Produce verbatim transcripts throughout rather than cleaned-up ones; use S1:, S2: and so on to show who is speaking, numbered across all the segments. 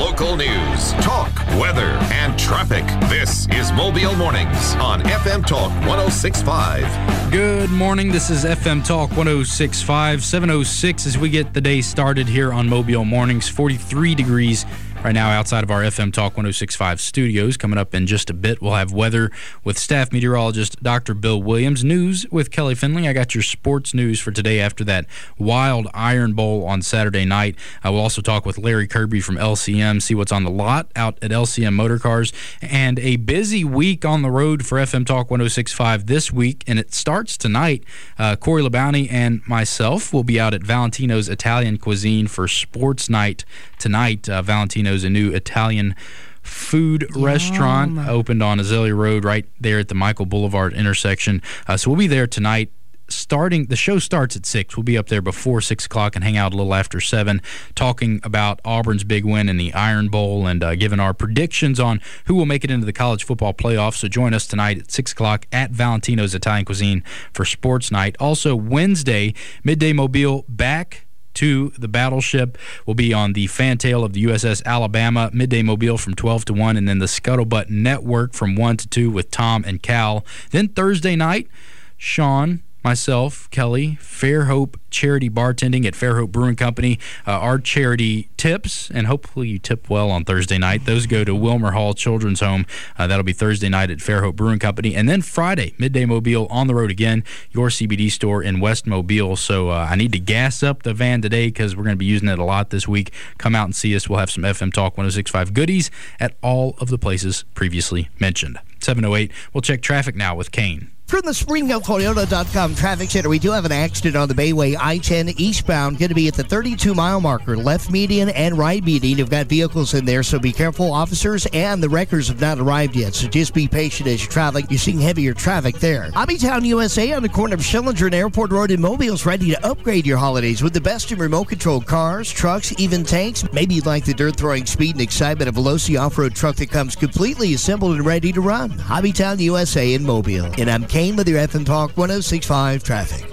S1: Local news, talk, weather, and traffic. This is Mobile Mornings on F M Talk one oh six point five.
S2: Good morning. This is F M Talk one oh six point five, seven oh six as we get the day started here on Mobile Mornings. forty-three degrees right now outside of our F M Talk one oh six point five studios. Coming up in just a bit, we'll have weather with staff meteorologist Doctor Bill Williams. News with Kelly Finley. I got your sports news for today after that wild Iron Bowl on Saturday night. I will also talk with Larry Kirby from L C M, see what's on the lot out at L C M Motor Cars. And a busy week on the road for F M Talk one oh six point five this week, and it starts tonight. Uh, Corey LeBounty and myself will be out at Valentino's Italian Cuisine for sports night tonight. Uh, Valentino's a new Italian food Yum. restaurant opened on Azalea Road right there at the Michael Boulevard intersection. Uh, so we'll be there tonight. Starting, the show starts at six. We'll be up there before six o'clock and hang out a little after seven, talking about Auburn's big win in the Iron Bowl and uh, giving our predictions on who will make it into the college football playoffs. So join us tonight at six o'clock at Valentino's Italian Cuisine for sports night. Also Wednesday, Midday Mobile back to the battleship. Will be on the fantail of the U S S Alabama. Midday Mobile from twelve to one, and then the Scuttlebutt Network from one to two with Tom and Cal. Then Thursday night, Sean, myself, Kelly, Fairhope Charity Bartending at Fairhope Brewing Company. Uh, our charity tips, and hopefully you tip well on Thursday night. Those go to Wilmer Hall Children's Home. Uh, that'll be Thursday night at Fairhope Brewing Company. And then Friday, Midday Mobile on the road again, your C B D store in West Mobile. So uh, I need to gas up the van today because we're going to be using it a lot this week. Come out and see us. We'll have some F M Talk one oh six point five goodies at all of the places previously mentioned. seven oh eight. We'll check traffic now with Kane.
S3: From the Spring Hill Toyota dot com Traffic Center, we do have an accident on the Bayway I ten eastbound, going to be at the thirty-two mile marker, left median and right median. You've got vehicles in there, so be careful. Officers and the wreckers have not arrived yet, so just be patient as you're traveling. You're seeing heavier traffic there. Hobbytown U S A on the corner of Schillinger and Airport Road in Mobile is ready to upgrade your holidays with the best in remote-controlled cars, trucks, even tanks. Maybe you'd like the dirt-throwing speed and excitement of a Veloci off-road truck that comes completely assembled and ready to run. Hobbytown U S A in Mobile. And I'm Kane with your F M Talk one oh six point five traffic.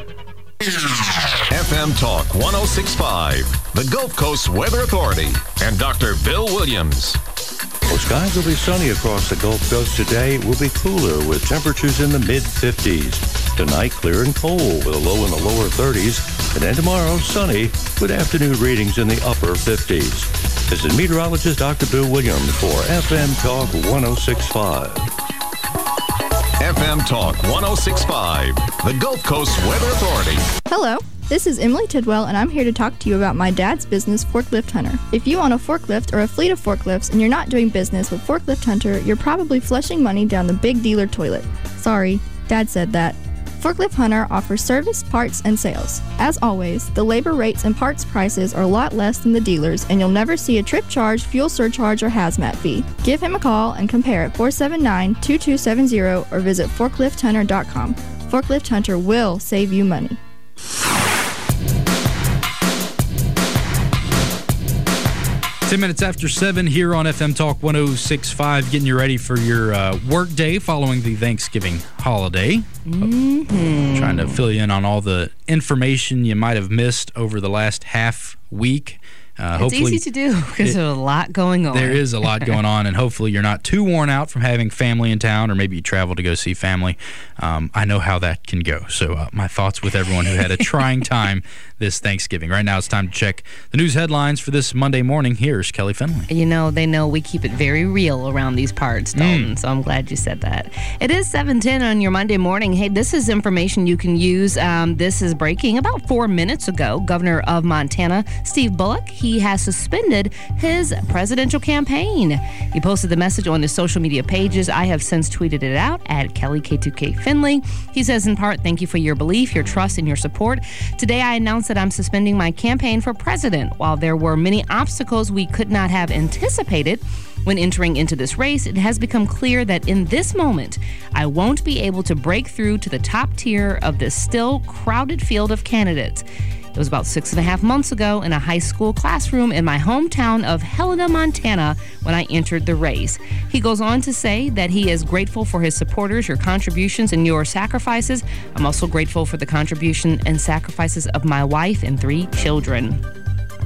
S1: F M Talk one oh six point five, the Gulf Coast Weather Authority, and Doctor Bill Williams.
S4: Well, skies will be sunny across the Gulf Coast today. It will be cooler with temperatures in the mid-fifties. Tonight, clear and cold with a low in the lower thirties. And then tomorrow, sunny with afternoon readings in the upper fifties. This is meteorologist Doctor Bill Williams for F M Talk one oh six point five.
S1: F M Talk one oh six point five, the Gulf Coast Weather Authority.
S5: Hello, this is Emily Tidwell, and I'm here to talk to you about my dad's business, Forklift Hunter. If you own a forklift or a fleet of forklifts and you're not doing business with Forklift Hunter, you're probably flushing money down the big dealer toilet. Sorry, Dad said that. Forklift Hunter offers service, parts, and sales. As always, the labor rates and parts prices are a lot less than the dealers, and you'll never see a trip charge, fuel surcharge, or hazmat fee. Give him a call and compare at four seven nine, two two seven zero or visit forklift hunter dot com. Forklift Hunter will save you money.
S2: Ten minutes after seven here on F M Talk one oh six point five, getting you ready for your uh, work day following the Thanksgiving holiday.
S6: Mm-hmm.
S2: Trying to fill you in on all the information you might have missed over the last half week. Uh,
S6: it's easy to do because there's a lot going on.
S2: There is a lot going on, and hopefully you're not too worn out from having family in town, or maybe you travel to go see family. Um, I know how that can go. So uh, my thoughts with everyone who had a trying time this Thanksgiving. Right now it's time to check the news headlines for this Monday morning. Here's Kelly Finley.
S6: You know, they know we keep it very real around these parts, Dalton,
S2: Mm.
S6: so I'm glad you said that. It is seven ten on your Monday morning. Hey, this is information you can use. Um, this is breaking about four minutes ago. Governor of Montana, Steve Bullock, he has suspended his presidential campaign. He posted the message on his social media pages. I have since tweeted it out at Kelly K two K Finley. He says, in part, thank you for your belief, your trust, and your support. Today I announced that I'm suspending my campaign for president. While there were many obstacles we could not have anticipated when entering into this race, it has become clear that in this moment, I won't be able to break through to the top tier of this still crowded field of candidates. It was about six and a half months ago in a high school classroom in my hometown of Helena, Montana, when I entered the race. He goes on to say that he is grateful for his supporters, your contributions, and your sacrifices. I'm also grateful for the contribution and sacrifices of my wife and three children.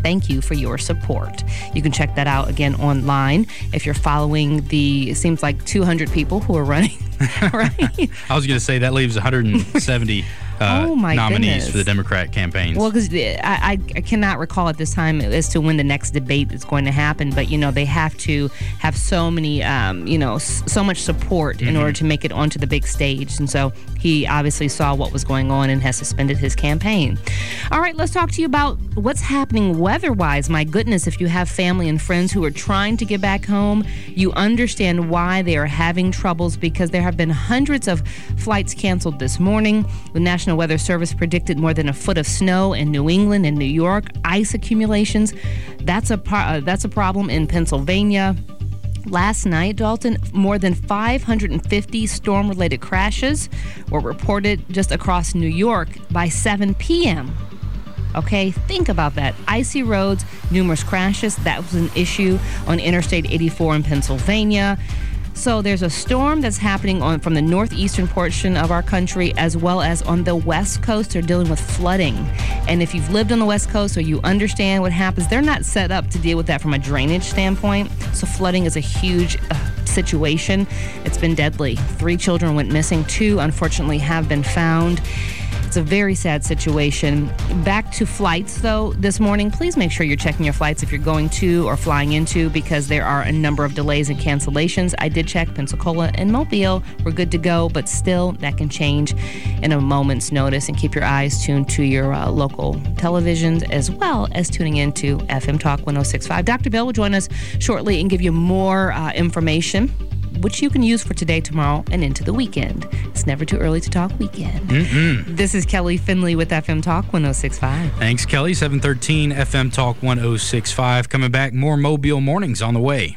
S6: Thank you for your support. You can check that out again online if you're following the, it seems like two hundred people who are running, right?
S2: I was going to say that leaves one hundred seventy uh,
S6: oh my
S2: nominees
S6: goodness.
S2: for the Democrat campaigns.
S6: Well, because I, I, I cannot recall at this time as to when the next debate is going to happen, but, you know, they have to have so many, um, you know, s- so much support in mm-hmm. order to make it onto the big stage. And so he obviously saw what was going on and has suspended his campaign. All right, let's talk to you about what's happening weather-wise. My goodness, if you have family and friends who are trying to get back home, you understand why they are having troubles, because there have been hundreds of flights canceled this morning. The National Weather Service predicted more than a foot of snow in New England and New York. Ice accumulations, that's a par- uh, that's a problem in Pennsylvania. Last night, Dalton, more than five hundred fifty storm-related crashes were reported just across New York by seven p.m. Okay, think about that. Icy roads, numerous crashes. That was an issue on Interstate eighty-four in Pennsylvania. So there's a storm that's happening on from the northeastern portion of our country, as well as on the west coast. They're dealing with flooding. And if you've lived on the west coast or you understand what happens, they're not set up to deal with that from a drainage standpoint. So flooding is a huge uh, situation. It's been deadly. Three children went missing. Two, unfortunately, have been found. It's a very sad situation. Back to flights, though, this morning. Please make sure you're checking your flights if you're going to or flying into, because there are a number of delays and cancellations. I did check Pensacola and Mobile. We're good to go, but still, that can change in a moment's notice. And keep your eyes tuned to your uh, local televisions, as well as tuning in to F M Talk one oh six point five. Doctor Bill will join us shortly and give you more uh, information, which you can use for today, tomorrow, and into the weekend. It's never too early to talk weekend. Mm-mm. This is Kelly Finley with F M Talk one oh six point five.
S2: Thanks, Kelly. seven thirteen F M Talk one oh six point five. Coming back, more Mobile Mornings on the way.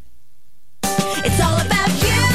S7: It's all about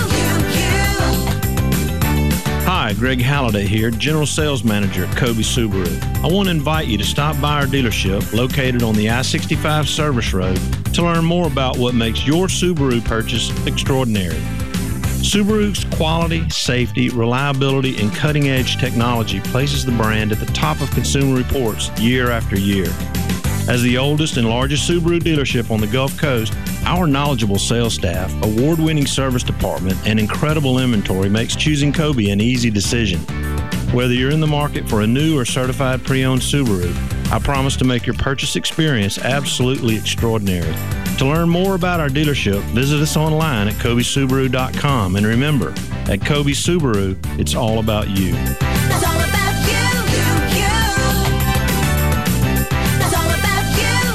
S7: you, you, you.
S8: Hi, Greg Halliday here, General Sales Manager at Kobe Subaru. I want to invite you to stop by our dealership located on the I sixty-five Service Road to learn more about what makes your Subaru purchase extraordinary. Subaru's quality, safety, reliability, and cutting-edge technology places the brand at the top of Consumer Reports year after year. As the oldest and largest Subaru dealership on the Gulf Coast, our knowledgeable sales staff, award-winning service department, and incredible inventory makes choosing Kobe an easy decision. Whether you're in the market for a new or certified pre-owned Subaru, I promise to make your purchase experience absolutely extraordinary. To learn more about our dealership, visit us online at kobe subaru dot com. And remember, at Kobe Subaru, it's all about you.
S7: It's all about you, you, you. It's all about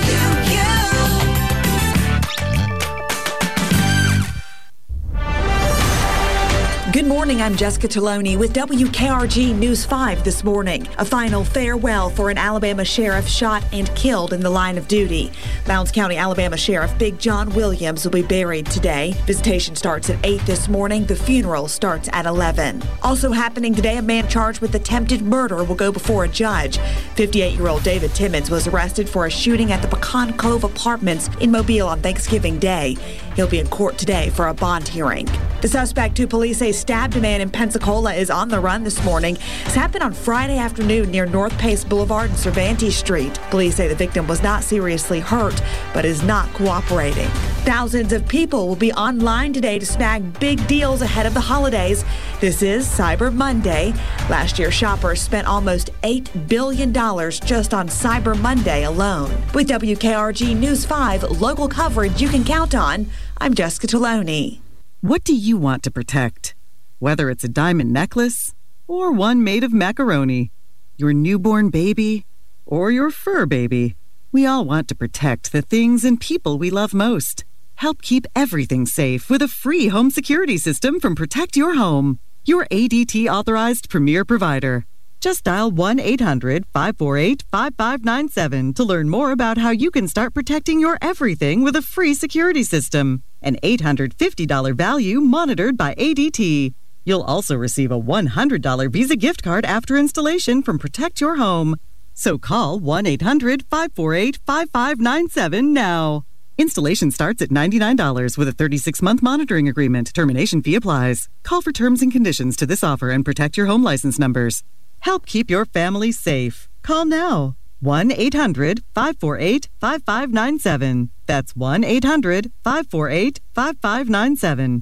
S7: you, you, you.
S9: Good morning, I'm Jessica Taloni with W K R G News five this morning. A final farewell for an Alabama sheriff shot and killed in the line of duty. Lowndes County, Alabama Sheriff Big John Williams will be buried today. Visitation starts at eight this morning. The funeral starts at eleven. Also happening today, a man charged with attempted murder will go before a judge. fifty-eight-year-old David Timmons was arrested for a shooting at the Pecan Cove Apartments in Mobile on Thanksgiving Day. He'll be in court today for a bond hearing. The suspect, who police say stabbed a man in Pensacola, is on the run this morning. This happened on Friday afternoon near North Pace Boulevard and Cervantes Street. Police say the victim was not seriously hurt, but is not cooperating. Thousands of people will be online today to snag big deals ahead of the holidays. This is Cyber Monday. Last year, shoppers spent almost eight billion dollars just on Cyber Monday alone. With W K R G News five, local coverage you can count on, I'm Jessica Taloni.
S10: What do you want to protect? Whether it's a diamond necklace or one made of macaroni, your newborn baby or your fur baby, we all want to protect the things and people we love most. Help keep everything safe with a free home security system from Protect Your Home, your A D T-authorized premier provider. Just dial one eight hundred five four eight five five nine seven to learn more about how you can start protecting your everything with a free security system. An eight hundred fifty dollars value monitored by A D T. You'll also receive a one hundred dollars Visa gift card after installation from Protect Your Home. So call one eight hundred five four eight five five nine seven now. Installation starts at ninety-nine dollars with a thirty-six month monitoring agreement. Termination fee applies. Call for terms and conditions to this offer and Protect Your Home license numbers. Help keep your family safe. Call now. one eight hundred five four eight five five nine seven. That's one eight hundred five four eight five five nine seven.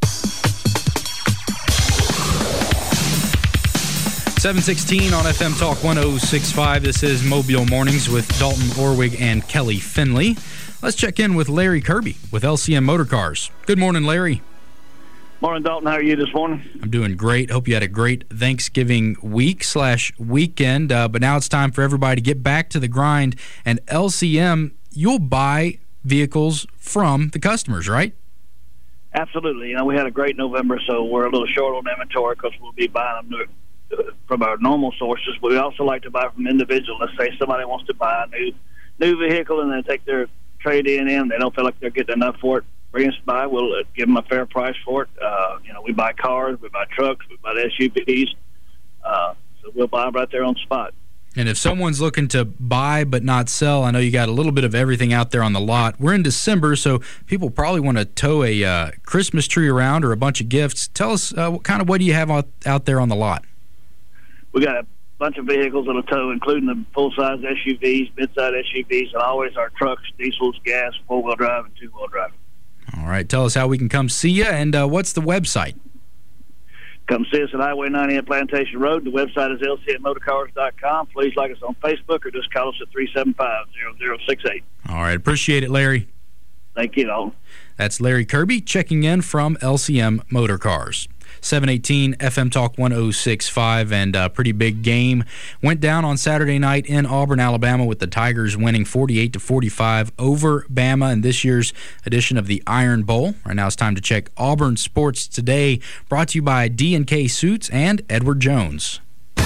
S2: seven sixteen on F M Talk one oh six point five. This is Mobile Mornings with Dalton Orwig and Kelly Finley. Let's check in with Larry Kirby with L C M Motor Cars. Good morning, Larry.
S11: Morning, Dalton. How are you this morning?
S2: I'm doing great. Hope you had a great Thanksgiving week slash weekend. Uh, but now it's time for everybody to get back to the grind. And L C M, you'll buy vehicles from the customers, right?
S11: Absolutely. You know, we had a great November, so we're a little short on inventory because we'll be buying them new, from our normal sources. But we also like to buy from individuals. Let's say somebody wants to buy a new new vehicle and they take their trade-in in. They don't feel like they're getting enough for it. Bring us by. We'll uh, give them a fair price for it. Uh, you know, we buy cars, we buy trucks, we buy S U Vs. Uh, so we'll buy them right there on the spot.
S2: And if someone's looking to buy but not sell, I know you got a little bit of everything out there on the lot. We're in December, so people probably want to tow a uh, Christmas tree around or a bunch of gifts. Tell us uh, what kind of what do you have out, out there on the lot?
S11: We got a bunch of vehicles that'll tow, including the full-size S U Vs, mid-size S U Vs, and always our trucks, diesels, gas, four-wheel drive, and two-wheel drive. All
S2: right. Tell us how we can come see you, and uh, what's the website?
S11: Come see us at Highway ninety at Plantation Road. The website is L C M motor cars dot com. Please like us on Facebook or just call us at three seven five, zero zero six eight.
S2: All right. Appreciate it, Larry.
S11: Thank you, Dalton.
S2: That's Larry Kirby checking in from L C M Motor Cars. seven eighteen F M Talk one oh six point five, and a pretty big game went down on Saturday night in Auburn, Alabama, with the Tigers winning forty-eight to forty-five over Bama in this year's edition of the Iron Bowl. Right now it's time to check Auburn Sports Today, brought to you by D and K Suits and Edward Jones.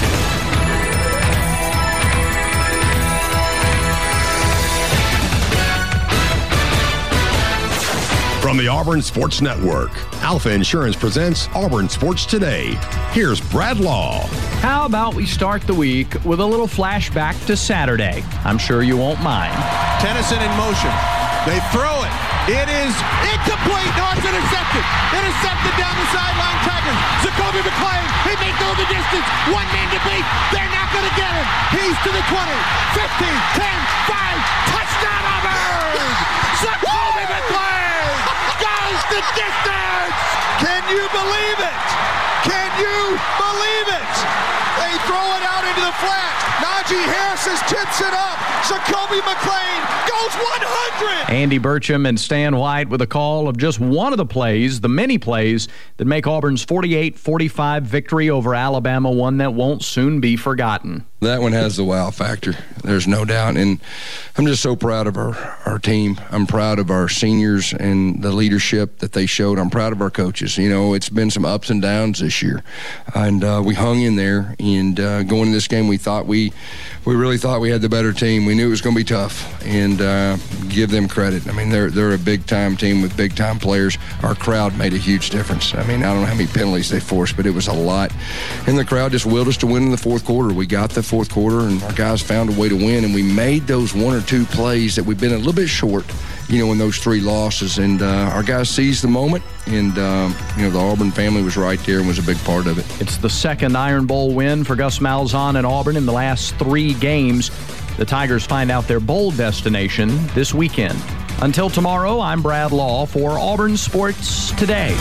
S1: From the Auburn Sports Network, Alpha Insurance presents Auburn Sports Today. Here's Brad Law.
S12: How about we start the week with a little flashback to Saturday? I'm sure you won't mind.
S13: Tennyson in motion. They throw it. It is incomplete. No, it's intercepted. Intercepted down the sideline. Tigers. Jacoby McClain. He may go the distance. One man to beat. They're not going to get him. He's to the twenty, fifteen, ten, five. Touchdown Auburn! Jacoby McClain goes the distance. Can you believe it? Can you believe it? They throw it out into the flat. Najee Harris tips it up. Jacoby McClain goes one hundred.
S12: Andy Burcham and Stan White with a call of just one of the plays, the many plays that make Auburn's forty-eight forty-five victory over Alabama one that won't soon be forgotten.
S14: That one has the wow factor. There's no doubt. And I'm just so proud of our, our team. I'm proud of our seniors and the leadership that they showed. I'm proud of our coaches. You know, it's been some ups and downs this year. And uh, we hung in there. And uh, going into this game, we thought we we really thought we had the better team. We knew it was going to be tough. And uh, give them credit. I mean, they're, they're a big-time team with big-time players. Our crowd made a huge difference. I mean, I don't know how many penalties they forced, but it was a lot. And the crowd just willed us to win in the fourth quarter. We got the fourth quarter, and our guys found a way to win, and we made those one or two plays that we've been a little bit short, you know, in those three losses. And uh, our guys seized the moment, and, um, you know, the Auburn family was right there and was a big part of it.
S12: It's the second Iron Bowl win for Gus Malzahn and Auburn in the last three games. The Tigers find out their bowl destination this weekend. Until tomorrow, I'm Brad Law for Auburn Sports Today.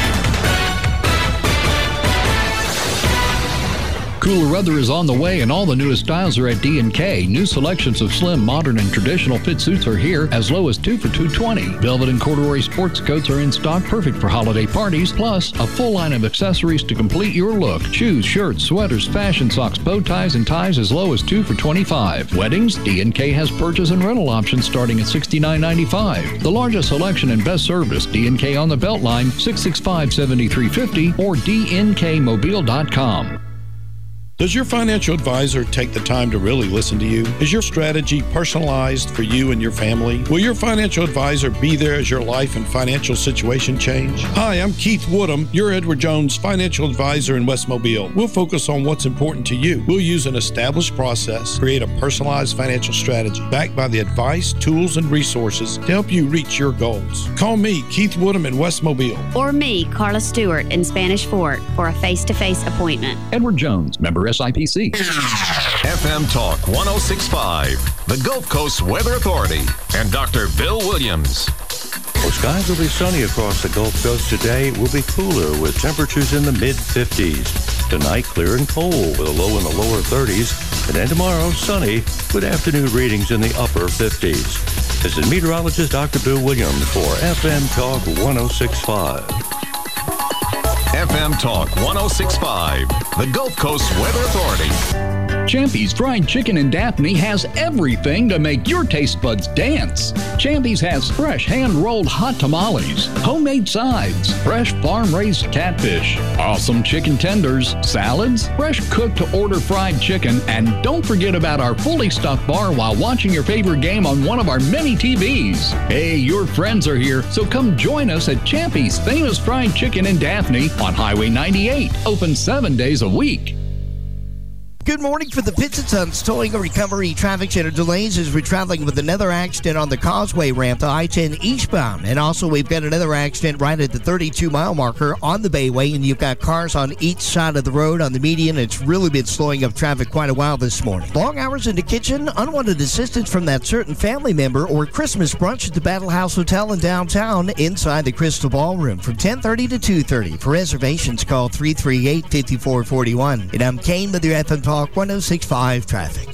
S15: Cooler weather is on the way, and all the newest styles are at D and K. New selections of slim, modern, and traditional fit suits are here, as low as two for two twenty. Velvet and corduroy sports coats are in stock, perfect for holiday parties, plus a full line of accessories to complete your look. Shoes, shirts, sweaters, fashion socks, bow ties, and ties as low as two for twenty-five. Weddings, D and K has purchase and rental options starting at sixty-nine ninety-five. The largest selection and best service, D and K on the Beltline, six six five, seven three five zero or D N K mobile dot com.
S16: Does your financial advisor take the time to really listen to you? Is your strategy personalized for you and your family? Will your financial advisor be there as your life and financial situation change? Hi, I'm Keith Woodham, your Edward Jones financial advisor in West Mobile. We'll focus on what's important to you. We'll use an established process, create a personalized financial strategy, backed by the advice, tools, and resources to help you reach your goals. Call me, Keith Woodham in West Mobile.
S17: Or me, Carla Stewart in Spanish Fort, for a face-to-face appointment.
S15: Edward Jones, member S I P C.
S1: F F M Talk one oh six point five, the Gulf Coast Weather Authority, and Doctor Bill Williams.
S4: Well, skies will be sunny across the Gulf Coast today. Will be cooler with temperatures in the mid fifties. Tonight, clear and cold with a low in the lower thirties. And then tomorrow, sunny with afternoon readings in the upper fifties. This is meteorologist Doctor Bill Williams for F M Talk one oh six point five.
S1: F M Talk one oh six point five, the Gulf Coast Weather Authority.
S15: Champy's Fried Chicken in Daphne has everything to make your taste buds dance. Champy's has fresh hand-rolled hot tamales, homemade sides, fresh farm-raised catfish, awesome chicken tenders, salads, fresh cooked-to-order fried chicken, and don't forget about our fully stocked bar while watching your favorite game on one of our many T Vs. Hey, your friends are here, so come join us at Champy's Famous Fried Chicken in Daphne on Highway ninety-eight, open seven days a week.
S3: Good morning for the Pitts and Sons Towing and Recovery Traffic Center. Delays as we're traveling with another accident on the Causeway ramp to I ten eastbound. And also we've got another accident right at the thirty-two mile marker on the Bayway. And you've got cars on each side of the road on the median. It's really been slowing up traffic quite a while this morning. Long hours in the kitchen, unwanted assistance from that certain family member, or Christmas brunch at the Battle House Hotel in downtown inside the Crystal Ballroom from ten thirty to two thirty. For reservations, call three three eight, five four four one. And I'm Kane with your F M Talk one oh six point five traffic.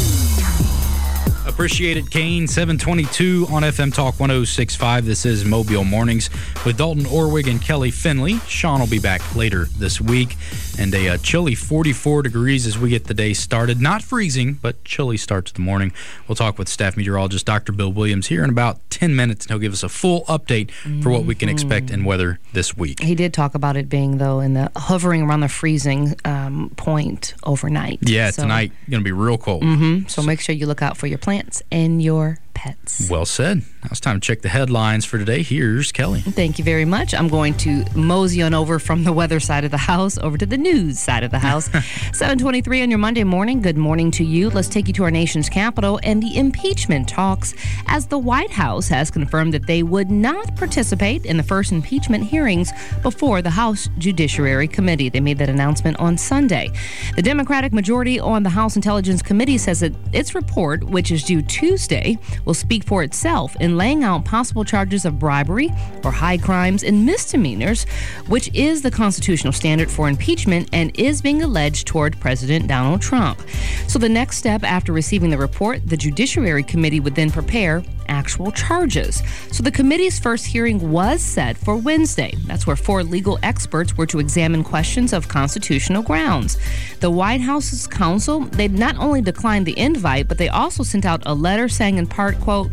S2: Appreciate it, Kane. seven twenty-two on F M Talk one oh six point five. This is Mobile Mornings with Dalton Orwig and Kelly Finley. Sean will be back later this week. And a uh, chilly forty-four degrees as we get the day started. Not freezing, but chilly start to the morning. We'll talk with staff meteorologist Doctor Bill Williams here in about ten minutes, and he'll give us a full update for what we can expect in weather this week.
S6: He did talk about it being, though, in the hovering around the freezing um, point overnight.
S2: Yeah,
S6: so,
S2: tonight going to be real cold.
S6: Mm-hmm. So make sure you look out for your plants and your pets.
S2: Well said. Now it's time to check the headlines for today. Here's Kelly.
S6: Thank you very much. I'm going to mosey on over from the weather side of the house over to the news side of the house. seven twenty-three on your Monday morning. Good morning to you. Let's take you to our nation's capital and the impeachment talks, as the White House has confirmed that they would not participate in the first impeachment hearings before the House Judiciary Committee. They made that announcement on Sunday. The Democratic majority on the House Intelligence Committee says that its report, which is due Tuesday, will speak for itself in laying out possible charges of bribery or high crimes and misdemeanors, which is the constitutional standard for impeachment and is being alleged toward President Donald Trump. So the next step after receiving the report, the Judiciary Committee would then prepare actual charges. So the committee's first hearing was set for Wednesday. That's where four legal experts were to examine questions of constitutional grounds. The White House's counsel, they not only declined the invite, but they also sent out a letter saying in part, quote,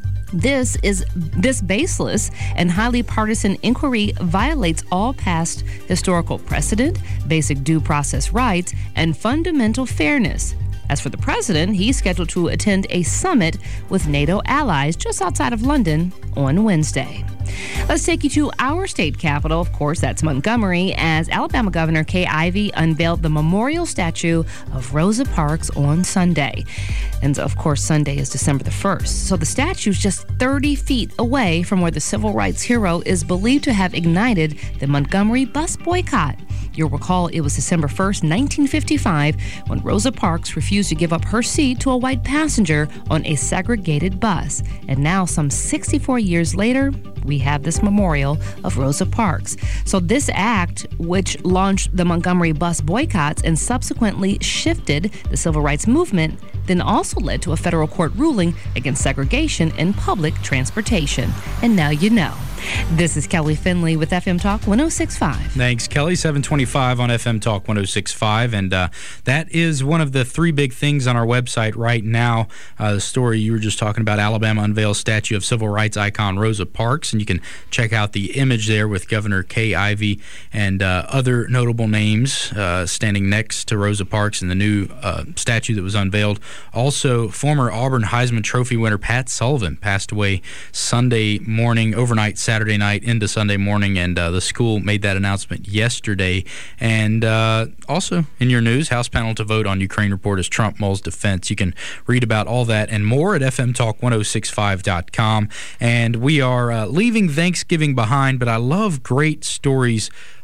S6: This is this baseless and highly partisan inquiry violates all past historical precedent, basic due process rights, and fundamental fairness. As for the president, he's scheduled to attend a summit with NATO allies just outside of London on Wednesday. Let's take you to our state capital. Of course, that's Montgomery, as Alabama Governor Kay Ivey unveiled the memorial statue of Rosa Parks on Sunday. And of course, Sunday is December the first. So the statue is just thirty feet away from where the civil rights hero is believed to have ignited the Montgomery bus boycott. You'll recall it was December first, nineteen fifty-five, when Rosa Parks refused to give up her seat to a white passenger on a segregated bus. And now, some sixty-four years later, we have this memorial of Rosa Parks. So this act, which launched the Montgomery bus boycotts and subsequently shifted the civil rights movement, then also led to a federal court ruling against segregation in public transportation. And now you know. This is Kelly Finley with F M Talk one oh six point five.
S2: Thanks, Kelly. seven twenty-five on F M Talk one oh six point five. And uh, that is one of the three big things on our website right now. Uh, the story you were just talking about, Alabama unveils statue of civil rights icon Rosa Parks. And you can check out the image there with Governor Kay Ivey and uh, other notable names uh, standing next to Rosa Parks in the new uh, statue that was unveiled. Also, former Auburn Heisman Trophy winner Pat Sullivan passed away Sunday morning, overnight Saturday night into Sunday morning, and uh, the school made that announcement yesterday. And uh, also in your news, House panel to vote on Ukraine report as Trump mulls defense. You can read about all that and more at f m talk one oh six five dot com. And we are uh, leaving Thanksgiving behind, but I love great stories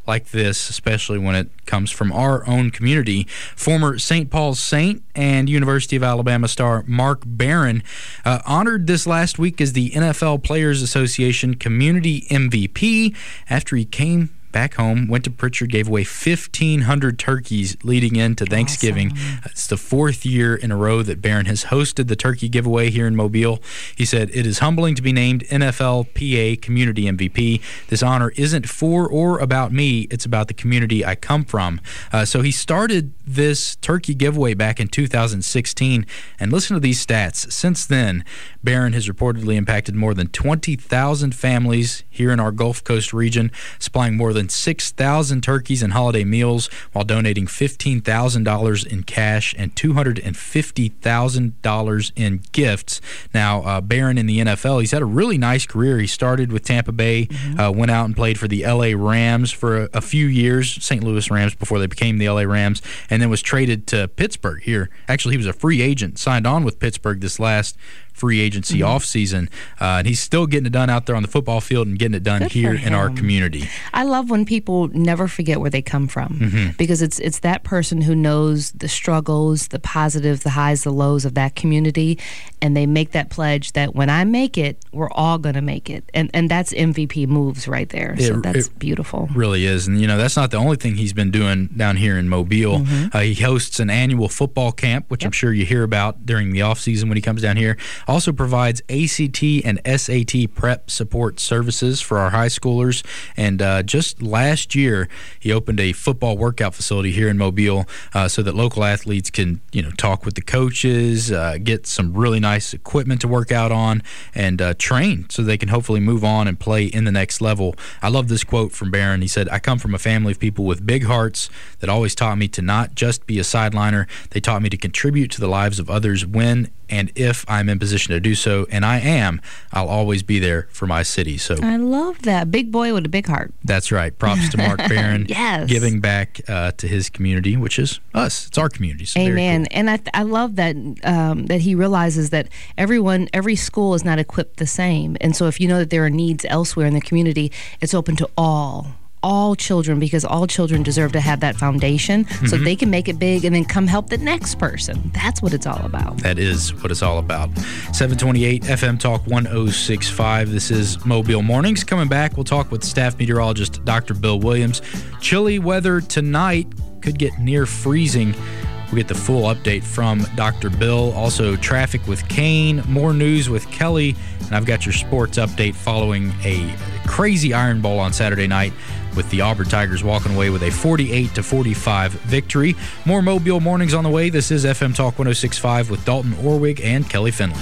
S2: like this, especially when it comes from our own community. Former Saint Paul's Saint and University of Alabama star Mark Barron uh, honored this last week as the N F L Players Association Community M V P after he came back home, went to Pritchard, gave away fifteen hundred turkeys leading into Thanksgiving. Awesome. It's the fourth year in a row that Barron has hosted the turkey giveaway here in Mobile. He said, "It is humbling to be named N F L P A Community M V P. This honor isn't for or about me. It's about the community I come from." Uh, so he started this turkey giveaway back in two thousand sixteen. And listen to these stats. Since then, Barron has reportedly impacted more than twenty thousand families here in our Gulf Coast region, supplying more than six thousand turkeys and holiday meals while donating fifteen thousand dollars in cash and two hundred fifty thousand dollars in gifts. Now, uh, Barron in the N F L, he's had a really nice career. He started with Tampa Bay, mm-hmm. uh, went out and played for the L A Rams for a, a few years, Saint Louis Rams before they became the L A Rams, and then was traded to Pittsburgh here. Actually, he was a free agent, signed on with Pittsburgh this last free agency mm-hmm. offseason, uh, and he's still getting it done out there on the football field and getting it done Good here in our community.
S6: I love when people never forget where they come from, mm-hmm. because it's it's that person who knows the struggles, the positives, the highs, the lows of that community, and they make that pledge that when I make it, we're all going to make it. And and that's M V P moves right there. So
S2: it,
S6: that's
S2: it
S6: beautiful.
S2: Really is. And, you know, that's not the only thing he's been doing down here in Mobile.
S6: Mm-hmm.
S2: Uh, he hosts an annual football camp, which yep. I'm sure you hear about during the offseason when he comes down here. Also provides A C T and S A T prep support services for our high schoolers. And uh, just last year, he opened a football workout facility here in Mobile uh, so that local athletes can, you know, talk with the coaches, uh, get some really nice equipment to work out on, and uh, train so they can hopefully move on and play in the next level. I love this quote from Barron. He said, "I come from a family of people with big hearts that always taught me to not just be a sideliner. They taught me to contribute to the lives of others when and if I'm in position to do so, and I am, I'll always be there for my city." So
S6: I love that. Big boy with a big heart.
S2: That's right. Props to Mark Barron.
S6: Yes.
S2: Giving back uh, to his community, which is us. It's our community. So
S6: Amen.
S2: Cool.
S6: And I, I love that um, that he realizes that everyone, every school is not equipped the same. And so if you know that there are needs elsewhere in the community, it's open to all. all children, because all children deserve to have that foundation mm-hmm. so they can make it big and then come help the next person. That's what it's all about.
S2: That is what it's all about. seven twenty-eight F M Talk one oh six point five. This is Mobile Mornings. Coming back, we'll talk with staff meteorologist Doctor Bill Williams. Chilly weather tonight, could get near freezing. We'll get the full update from Doctor Bill. Also, traffic with Kane, more news with Kelly, and I've got your sports update following a crazy Iron Bowl on Saturday night with the Auburn Tigers walking away with a forty-eight to forty-five victory. More Mobile Mornings on the way. This is F M Talk one oh six point five with Dalton Orwig and Kelly Finley.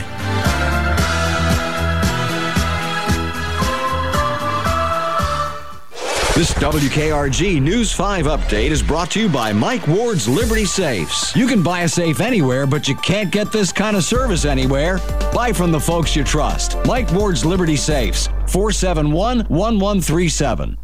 S18: This W K R G News five update is brought to you by Mike Ward's Liberty Safes. You can buy a safe anywhere, but you can't get this kind of service anywhere. Buy from the folks you trust. Mike Ward's Liberty Safes, four seven one, one one three seven.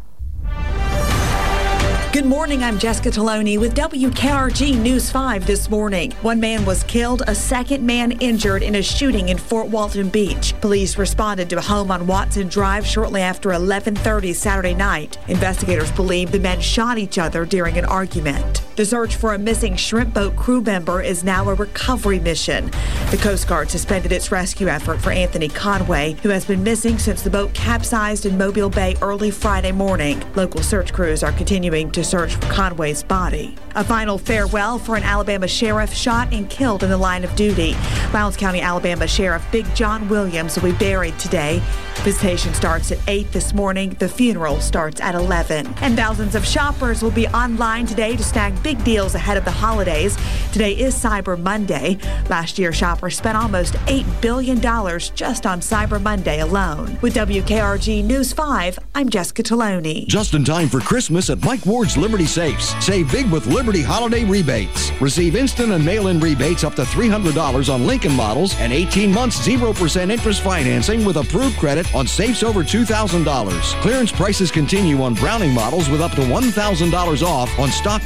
S9: Good morning, I'm Jessica Taloni with W K R G News five this morning. One man was killed, a second man injured in a shooting in Fort Walton Beach. Police responded to a home on Watson Drive shortly after eleven thirty Saturday night. Investigators believe the men shot each other during an argument. The search for a missing shrimp boat crew member is now a recovery mission. The Coast Guard suspended its rescue effort for Anthony Conway, who has been missing since the boat capsized in Mobile Bay early Friday morning. Local search crews are continuing to search for Conway's body. A final farewell for an Alabama sheriff shot and killed in the line of duty. Lowndes County, Alabama Sheriff Big John Williams will be buried today. Visitation starts at eight this morning. The funeral starts at eleven. And thousands of shoppers will be online today to snag big deals ahead of the holidays. Today is Cyber Monday. Last year, shoppers spent almost eight billion dollars just on Cyber Monday alone. With W K R G News five, I'm Jessica Taloni.
S18: Just in time for Christmas at Mike Ward's Liberty Safes. Save big with Liberty Holiday Rebates. Receive instant and mail-in rebates up to three hundred dollars on Lincoln models and eighteen months zero percent interest financing with approved credit on safes over two thousand dollars. Clearance prices continue on Browning models with up to one thousand dollars off on stock models delivered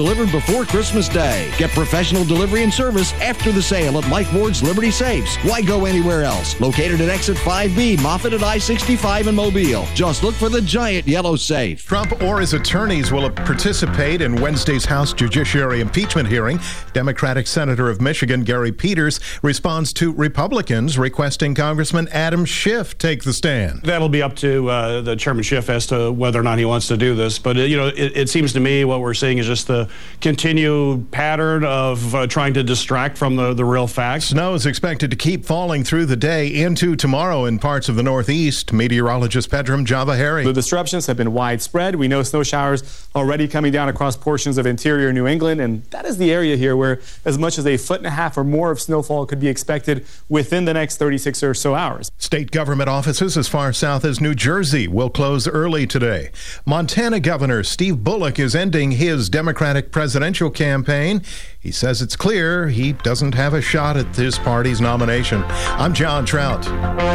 S18: delivered before Christmas Day. Get professional delivery and service after the sale at Mike Ward's Liberty Safes. Why go anywhere else? Located at Exit five B, Moffett at I sixty-five in Mobile. Just look for the giant yellow safe.
S19: Trump or his attorneys will participate in Wednesday's House Judiciary impeachment hearing. Democratic Senator of Michigan Gary Peters responds to Republicans requesting Congressman Adam Schiff take the stand.
S20: That'll be up to uh, the Chairman Schiff as to whether or not he wants to do this. But, uh, you know, it, it seems to me what we're seeing is just the continued pattern of uh, trying to distract from the, the real facts.
S19: Snow is expected to keep falling through the day into tomorrow in parts of the Northeast. Meteorologist Pedram Javahari.
S21: The disruptions have been widespread. We know snow showers already coming down across portions of interior New England, and that is the area here where as much as a foot and a half or more of snowfall could be expected within the next thirty-six or so hours.
S19: State government offices as far south as New Jersey will close early today. Montana Governor Steve Bullock is ending his Democratic presidential campaign. He says it's clear he doesn't have a shot at his party's nomination. I'm John Trout.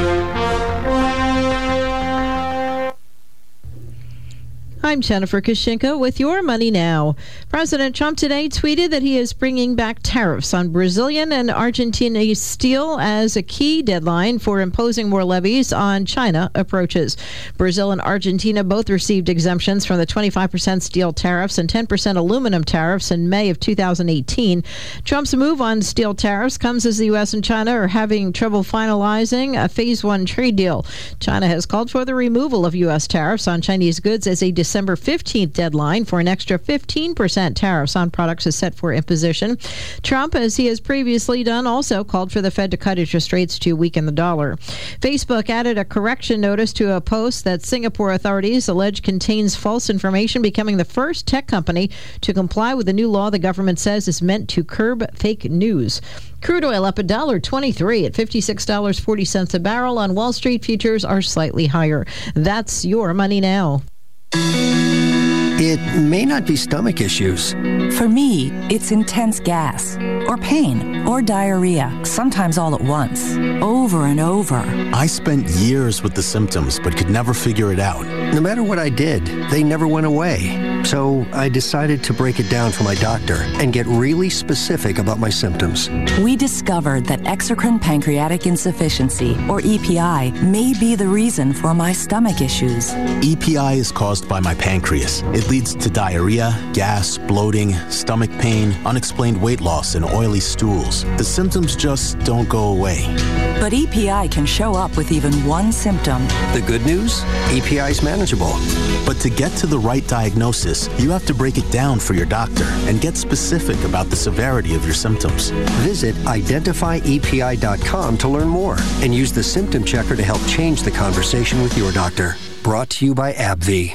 S22: I'm Jennifer Kushinka with Your Money Now. President Trump today tweeted that he is bringing back tariffs on Brazilian and Argentine steel as a key deadline for imposing more levies on China approaches. Brazil and Argentina both received exemptions from the twenty-five percent steel tariffs and ten percent aluminum tariffs in May of two thousand eighteen. Trump's move on steel tariffs comes as the U S and China are having trouble finalizing a phase one trade deal. China has called for the removal of U S tariffs on Chinese goods as a December fifteenth deadline for an extra fifteen percent tariffs on products is set for imposition. Trump, as he has previously done, also called for the Fed to cut interest rates to weaken the dollar. Facebook added a correction notice to a post that Singapore authorities allege contains false information, becoming the first tech company to comply with the new law the government says is meant to curb fake news. Crude oil up one dollar twenty-three at fifty-six dollars and forty cents a barrel. On Wall Street, futures are slightly higher. That's Your Money Now.
S23: It may not be stomach issues.
S24: For me, it's intense gas, or pain, or diarrhea, sometimes all at once, over and over.
S23: I spent years with the symptoms, but could never figure it out. No matter what I did, they never went away. So I decided to break it down for my doctor and get really specific about my symptoms.
S24: We discovered that exocrine pancreatic insufficiency, or E P I, may be the reason for my stomach issues.
S23: E P I is caused by my pancreas. It leads to diarrhea, gas, bloating, stomach pain, unexplained weight loss, and oily stools. The symptoms just don't go away.
S24: But E P I can show up with even one symptom.
S23: The good news? E P I is manageable. But to get to the right diagnosis, you have to break it down for your doctor and get specific about the severity of your symptoms. Visit identify E P I dot com to learn more and use the symptom checker to help change the conversation with your doctor. Brought to you by AbbVie.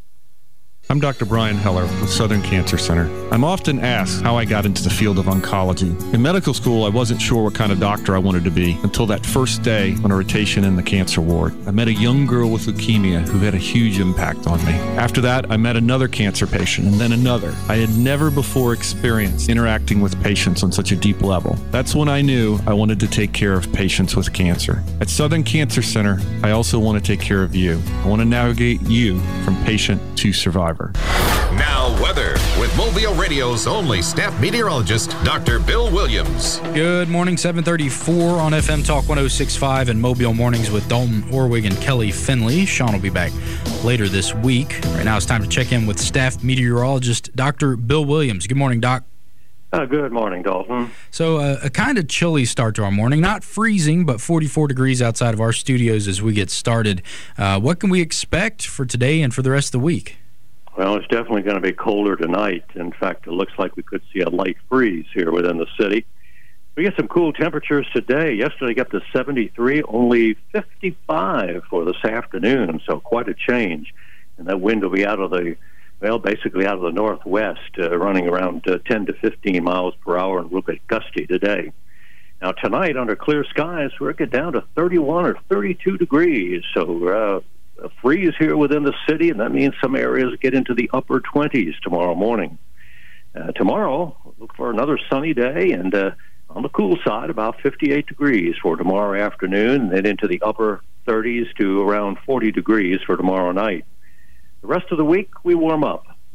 S25: I'm Doctor Brian Heller with Southern Cancer Center. I'm often asked how I got into the field of oncology. In medical school, I wasn't sure what kind of doctor I wanted to be until that first day on a rotation in the cancer ward. I met a young girl with leukemia who had a huge impact on me. After that, I met another cancer patient and then another. I had never before experienced interacting with patients on such a deep level. That's when I knew I wanted to take care of patients with cancer. At Southern Cancer Center, I also want to take care of you. I want to navigate you from patient to survivor.
S1: Now, weather with Mobile Radio's only staff meteorologist, Doctor Bill Williams.
S2: Good morning, seven thirty-four on F M Talk one oh six point five and Mobile Mornings with Dalton Orwig and Kelly Finley. Sean will be back later this week. Right now it's time to check in with staff meteorologist, Doctor Bill Williams. Good morning, Doc.
S26: Uh, good morning, Dalton.
S2: So uh, a kind of chilly start to our morning. Not freezing, but forty-four degrees outside of our studios as we get started. Uh, what can we expect for today and for the rest of the week?
S26: Well, it's definitely going to be colder tonight. In fact, it looks like we could see a light freeze here within the city. We get some cool temperatures today. Yesterday got to seventy-three, only fifty-five for this afternoon, so quite a change. And that wind will be out of the, well, basically out of the northwest, uh, running around uh, ten to fifteen miles per hour and a little bit gusty today. Now, tonight, under clear skies, we're going to get down to thirty-one or thirty-two degrees, so uh, a freeze here within the city, and that means some areas get into the upper twenties tomorrow morning. Uh, tomorrow, look for another sunny day, and uh, on the cool side, about fifty-eight degrees for tomorrow afternoon, and then into the upper thirties to around forty degrees for tomorrow night. The rest of the week, we warm up.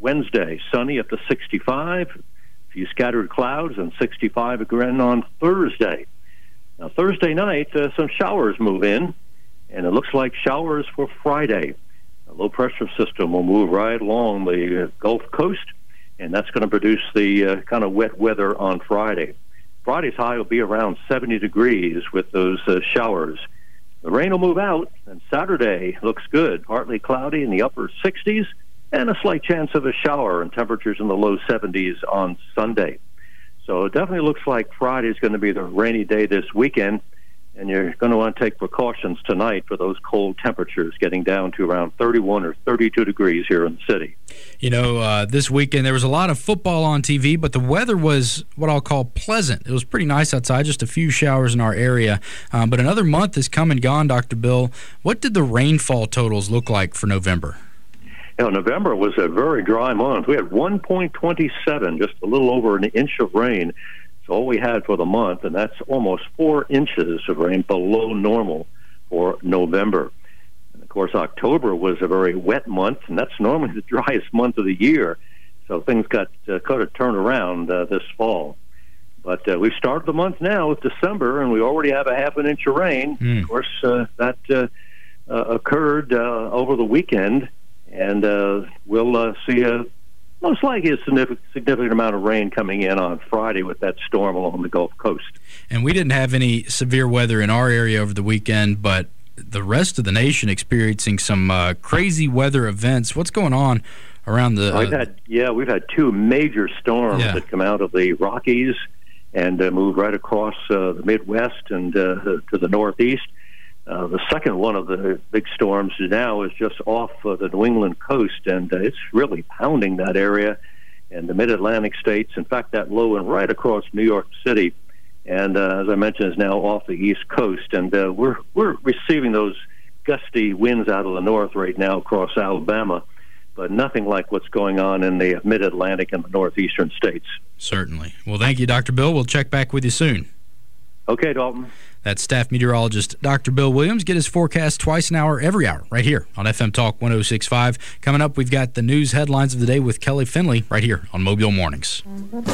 S26: Wednesday, sunny at the sixty-five, a few scattered clouds, and sixty-five again on Thursday. Now, Thursday night, uh, some showers move in, and it looks like showers for Friday. A low-pressure system will move right along the uh, Gulf Coast, and that's going to produce the uh, kind of wet weather on Friday. Friday's high will be around seventy degrees with those uh, showers. The rain will move out, and Saturday looks good. Partly cloudy in the upper sixties, and a slight chance of a shower, and temperatures in the low seventies on Sunday. So it definitely looks like Friday's going to be the rainy day this weekend, and you're going to want to take precautions tonight for those cold temperatures getting down to around thirty-one or thirty-two degrees here in the city.
S2: You know, uh, this weekend there was a lot of football on T V, but the weather was what I'll call pleasant. It was pretty nice outside, just a few showers in our area. Um, but another month has come and gone, Doctor Bill. What did the rainfall totals look like for November?
S26: You know, November was a very dry month. We had one point two seven, just a little over an inch of rain. It's all we had for the month, and that's almost four inches of rain below normal for November. And, of course, October was a very wet month, and that's normally the driest month of the year. So things got uh, kind of turned around uh, this fall. But uh, we've started the month now with December, and we already have a half an inch of rain. Mm. Of course, uh, that uh, uh, occurred uh, over the weekend. And uh, we'll uh, see a most likely a significant, significant amount of rain coming in on Friday with that storm along the Gulf Coast.
S2: And we didn't have any severe weather in our area over the weekend, but the rest of the nation experiencing some uh, crazy weather events. What's going on around the... Uh,
S26: we've had, yeah, we've had two major storms yeah. that come out of the Rockies and uh, move right across uh, the Midwest and uh, to the Northeast. Uh, the second one of the big storms now is just off uh, the New England coast, and uh, it's really pounding that area and the mid-Atlantic states. In fact, that low went right across New York City, and uh, as I mentioned, is now off the East Coast. And uh, we're we're receiving those gusty winds out of the north right now across Alabama, but nothing like what's going on in the mid-Atlantic and the northeastern states.
S2: Certainly. Well, thank you, Doctor Bill. We'll check back with you soon.
S26: Okay, Dalton.
S2: That's staff meteorologist Doctor Bill Williams. Get his forecast twice an hour, every hour, right here on F M Talk one oh six point five. Coming up, we've got the news headlines of the day with Kelly Finley right here on Mobile Mornings.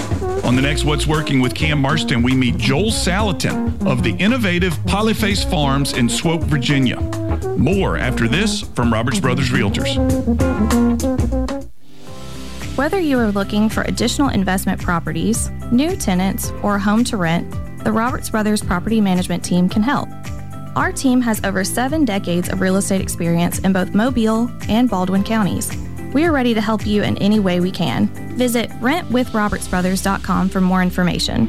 S5: On the next What's Working with Cam Marston, we meet Joel Salatin of the innovative Polyface Farms in Swope, Virginia. More after this from Roberts Brothers Realtors.
S7: Whether you are looking for additional investment properties, new tenants, or a home to rent, the Roberts Brothers Property Management Team can help. Our team has over seven decades of real estate experience in both Mobile and Baldwin counties. We are ready to help you in any way we can. Visit rent with roberts brothers dot com for more information.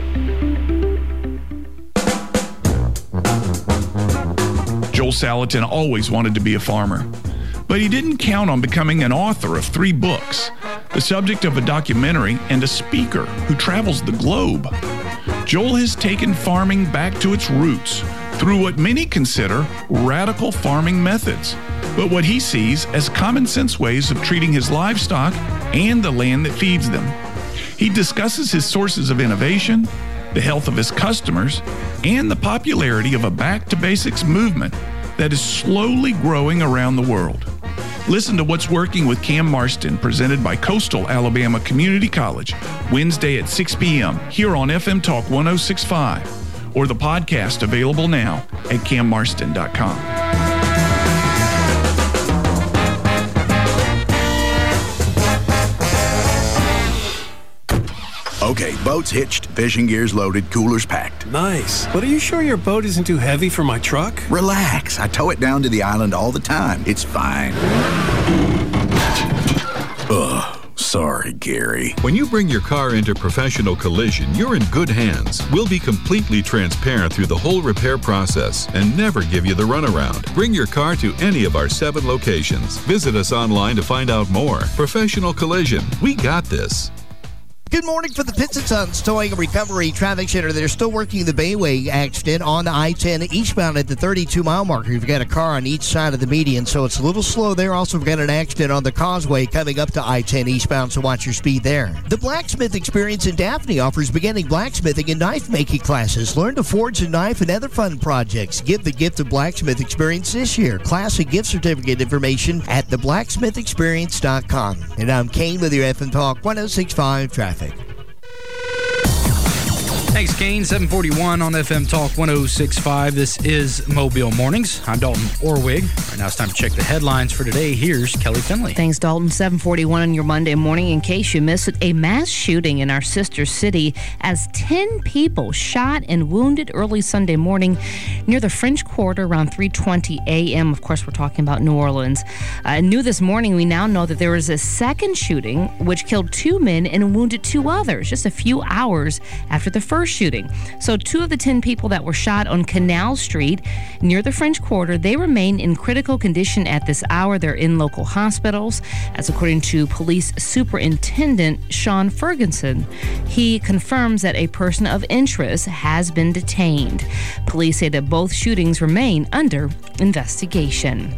S5: Joel Salatin always wanted to be a farmer, but he didn't count on becoming an author of three books, the subject of a documentary, and a speaker who travels the globe. Joel has taken farming back to its roots through what many consider radical farming methods, but what he sees as common sense ways of treating his livestock and the land that feeds them. He discusses his sources of innovation, the health of his customers, and the popularity of a back to basics movement that is slowly growing around the world. Listen to What's Working with Cam Marston, presented by Coastal Alabama Community College, Wednesday at six p.m. here on F M Talk one oh six point five, or the podcast available now at cam marston dot com.
S8: Okay, boat's hitched, fishing gear's loaded, cooler's packed.
S10: Nice. But are you sure your boat isn't too heavy for my truck?
S8: Relax. I tow it down to the island all the time. It's fine. Ugh. Sorry, Gary.
S11: When you bring your car into Professional Collision, you're in good hands. We'll be completely transparent through the whole repair process and never give you the runaround. Bring your car to any of our seven locations. Visit us online to find out more. Professional Collision. We got this.
S3: Good morning for the Pitts and Sons Towing and Recovery Traffic Center. They're still working the Bayway accident on the I ten eastbound at the thirty-two mile marker. You've got a car on each side of the median, so it's a little slow there. Also, we've got an accident on the causeway coming up to I ten eastbound, so watch your speed there. The Blacksmith Experience in Daphne offers beginning blacksmithing and knife making classes. Learn to forge a knife and other fun projects. Give the gift of Blacksmith Experience this year. Class and gift certificate information at the blacksmith experience dot com. And I'm Kane with your F M Talk one oh six point five Traffic.
S2: Thanks, Kane. seven forty-one on F M Talk one oh six point five. This is Mobile Mornings. I'm Dalton Orwig. Right now it's time to check the headlines for today. Here's Kelly Finley.
S6: Thanks, Dalton. seven forty-one on your Monday morning. In case you missed it, a mass shooting in our sister city as ten people shot and wounded early Sunday morning near the French Quarter around three twenty a.m. Of course, we're talking about New Orleans. Uh, new this morning, we now know that there was a second shooting which killed two men and wounded two others just a few hours after the first shooting. So two of the ten people that were shot on Canal Street near the French Quarter, they remain in critical condition at this hour. They're in local hospitals. As according to Police Superintendent Sean Ferguson, he confirms that a person of interest has been detained. Police say that both shootings remain under investigation.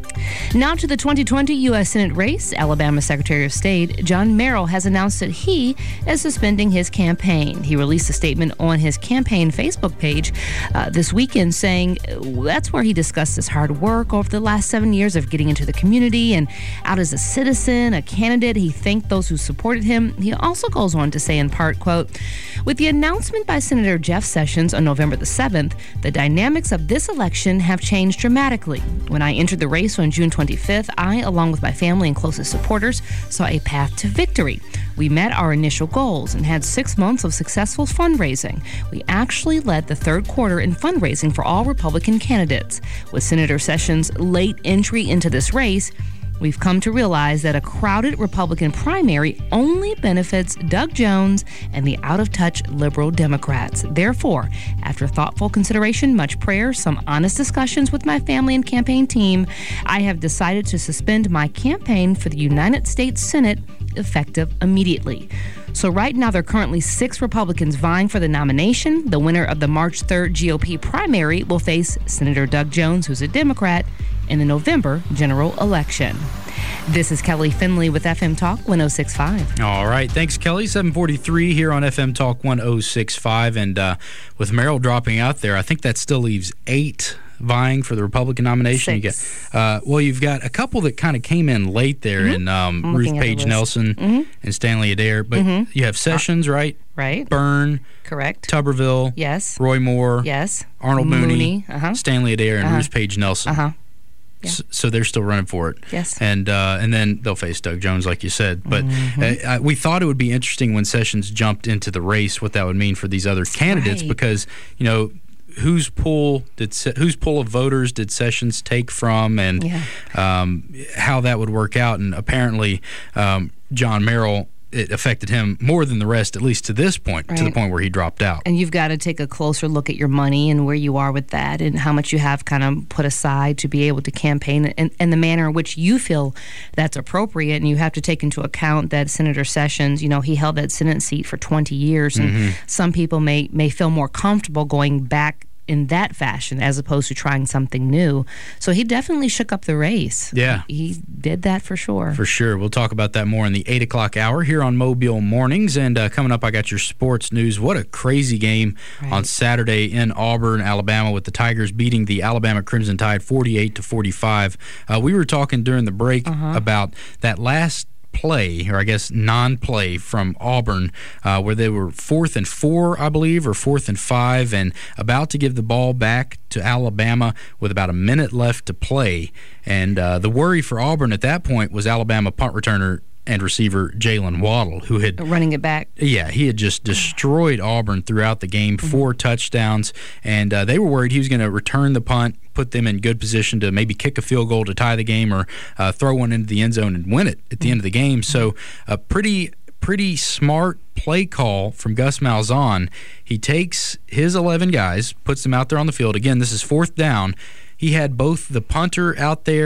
S6: Now to the twenty twenty U S Senate race. Alabama Secretary of State John Merrill has announced that he is suspending his campaign. He released a statement on his campaign Facebook page uh, this weekend saying that's where he discussed his hard work over the last seven years of getting into the community and out as a citizen, a candidate. He thanked those who supported him. He also goes on to say in part, quote, with the announcement by Senator Jeff Sessions on November the seventh, the dynamics of this election have changed dramatically. When I entered the race on June twenty-fifth, I, along with my family and closest supporters, saw a path to victory. We met our initial goals and had six months of successful fundraising. We actually led the third quarter in fundraising for all Republican candidates. With Senator Sessions' late entry into this race, we've come to realize that a crowded Republican primary only benefits Doug Jones and the out-of-touch liberal Democrats. Therefore, after thoughtful consideration, much prayer, some honest discussions with my family and campaign team, I have decided to suspend my campaign for the United States Senate effective immediately. So right now, there are currently six Republicans vying for the nomination. The winner of the March third G O P primary will face Senator Doug Jones, who's a Democrat, in the November general election. This is Kelly Finley with F M Talk one oh six point five.
S2: All right. Thanks, Kelly. seven forty-three here on F M Talk one oh six point five. And uh, with Merrill dropping out there, I think that still leaves eight vying for the Republican nomination.
S6: Six.
S2: You get, uh, well, you've got a couple that kind of came in late there
S6: Mm-hmm.
S2: in um,
S6: I'm
S2: Ruth
S6: looking at the
S2: Page
S6: list.
S2: Nelson
S6: Mhm.
S2: and Stanley Adair. But
S6: Mhm.
S2: you have Sessions, right?
S6: Right.
S2: Byrne.
S6: Correct.
S2: Tuberville.
S6: Yes.
S2: Roy Moore.
S6: Yes.
S2: Arnold Mooney.
S6: Mooney, uh-huh.
S2: Stanley Adair and
S6: Uh-huh.
S2: Ruth Page Nelson.
S6: Uh-huh. Yeah.
S2: S- So they're still running for it.
S6: Yes.
S2: And uh, and then they'll face Doug Jones, like you said. But
S6: Mhm.
S2: uh, uh, we thought it would be interesting when Sessions jumped into the race, what that would mean for these other candidates,
S6: Right.
S2: because, you know, whose pool did Se- whose pool of voters did Sessions take from, and
S6: Yeah.
S2: um, how that would work out. And apparently, um, John Merrill, it affected him more than the rest, at least to this point, to the
S6: Right.
S2: point where he dropped out.
S6: And you've got to take a closer look at your money and where you are with that and how much you have kind of put aside to be able to campaign and, and the manner in which you feel that's appropriate. And you have to take into account that Senator Sessions, you know, he held that Senate seat for twenty years. And
S2: Mhm.
S6: some people may, may feel more comfortable going back in that fashion as opposed to trying something new. So he definitely shook up the race.
S2: Yeah.
S6: He did that for sure.
S2: For sure. We'll talk about that more in the eight o'clock hour here on Mobile Mornings. And uh, coming up, I got your sports news. What a crazy game
S6: Right.
S2: on Saturday in Auburn, Alabama, with the Tigers beating the Alabama Crimson Tide forty-eight to forty-five. Uh, we were talking during the break
S6: Uh-huh.
S2: about that last play, or I guess non-play from Auburn, uh, where they were fourth and four, I believe, or fourth and five, and about to give the ball back to Alabama with about a minute left to play. And uh, the worry for Auburn at that point was Alabama punt returner and receiver Jalen Waddle, who had
S6: running it back.
S2: Yeah, he had just destroyed Auburn throughout the game, four touchdowns, and uh, they were worried he was going to return the punt, put them in good position to maybe kick a field goal to tie the game, or uh, throw one into the end zone and win it at the end of the game. So a pretty pretty smart play call from Gus Malzahn. He takes his eleven guys, puts them out there on the field. Again, this is fourth down. He had both the punter out there